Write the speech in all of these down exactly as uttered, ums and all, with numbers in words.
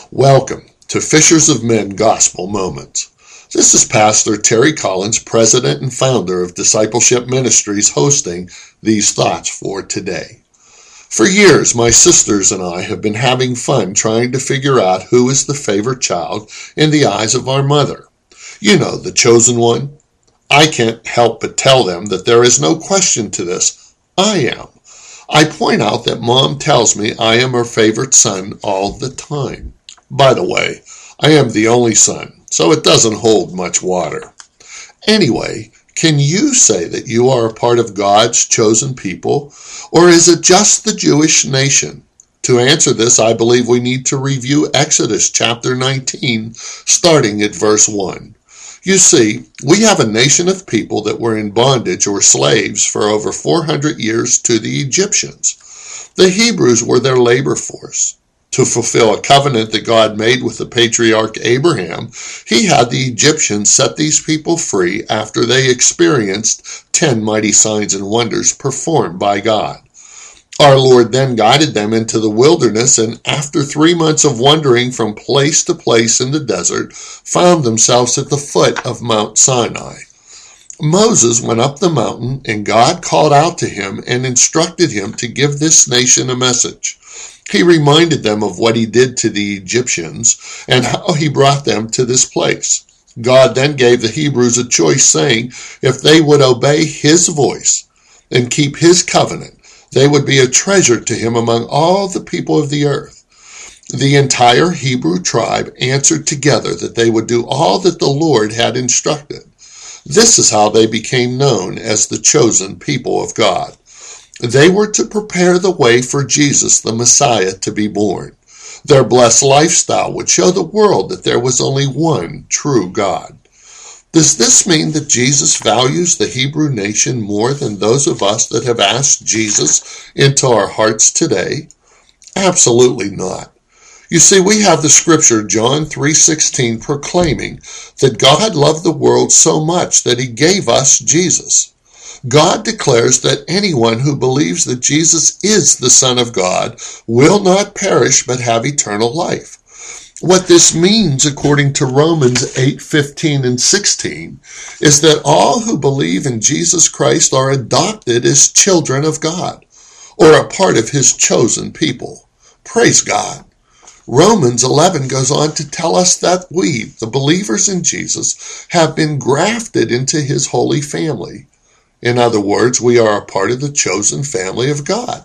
Welcome to Fishers of Men Gospel Moments. This is Pastor Terry Collins, President and founder of Discipleship Ministries, hosting these thoughts for today. For years, my sisters and I have been having fun trying to figure out who is the favorite child in the eyes of our mother. You know, the chosen one. I can't help but tell them that there is no question to this. I am. I point out that Mom tells me I am her favorite son all the time. By the way, I am the only son, so it doesn't hold much water. Anyway, can you say that you are a part of God's chosen people, or is it just the Jewish nation? To answer this, I believe we need to review Exodus chapter nineteen, starting at verse one. You see, we have a nation of people that were in bondage or slaves for over four hundred years to the Egyptians. The Hebrews were their labor force. To fulfill a covenant that God made with the patriarch Abraham, he had the Egyptians set these people free after they experienced ten mighty signs and wonders performed by God. Our Lord then guided them into the wilderness, and after three months of wandering from place to place in the desert, found themselves at the foot of Mount Sinai. Moses went up the mountain, and God called out to him and instructed him to give this nation a message. He reminded them of what he did to the Egyptians and how he brought them to this place. God then gave the Hebrews a choice, saying if they would obey his voice and keep his covenant, they would be a treasure to him among all the people of the earth. The entire Hebrew tribe answered together that they would do all that the Lord had instructed. This is how they became known as the chosen people of God. They were to prepare the way for Jesus, the Messiah, to be born. Their blessed lifestyle would show the world that there was only one true God. Does this mean that Jesus values the Hebrew nation more than those of us that have asked Jesus into our hearts today? Absolutely not. You see, we have the scripture John three sixteen proclaiming that God loved the world so much that he gave us Jesus. God declares that anyone who believes that Jesus is the Son of God will not perish but have eternal life. What this means, according to Romans eight fifteen and sixteen, is that all who believe in Jesus Christ are adopted as children of God, or a part of his chosen people. Praise God. Romans eleven goes on to tell us that we, the believers in Jesus, have been grafted into his holy family. In other words, we are a part of the chosen family of God.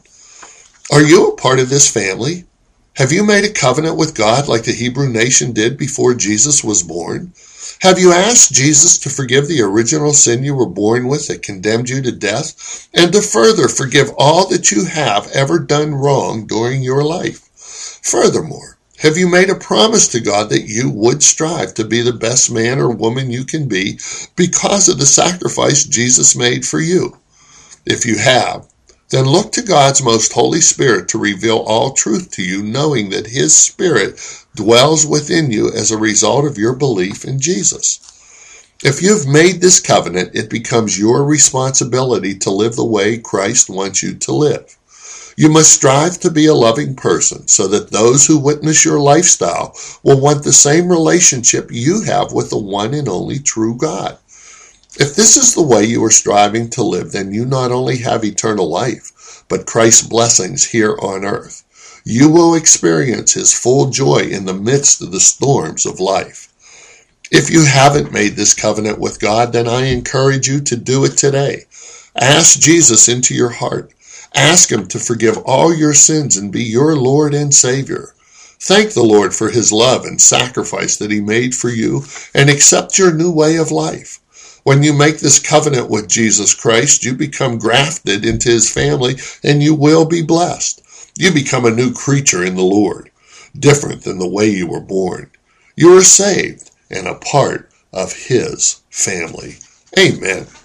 Are you a part of this family? Have you made a covenant with God like the Hebrew nation did before Jesus was born? Have you asked Jesus to forgive the original sin you were born with that condemned you to death, and to further forgive all that you have ever done wrong during your life? Furthermore, have you made a promise to God that you would strive to be the best man or woman you can be because of the sacrifice Jesus made for you? If you have, then look to God's most Holy Spirit to reveal all truth to you, knowing that his Spirit dwells within you as a result of your belief in Jesus. If you've made this covenant, it becomes your responsibility to live the way Christ wants you to live. You must strive to be a loving person so that those who witness your lifestyle will want the same relationship you have with the one and only true God. If this is the way you are striving to live, then you not only have eternal life, but Christ's blessings here on earth. You will experience his full joy in the midst of the storms of life. If you haven't made this covenant with God, then I encourage you to do it today. Ask Jesus into your heart. Ask him to forgive all your sins and be your Lord and Savior. Thank the Lord for his love and sacrifice that he made for you, and accept your new way of life. When you make this covenant with Jesus Christ, you become grafted into his family, and you will be blessed. You become a new creature in the Lord, different than the way you were born. You are saved and a part of his family. Amen.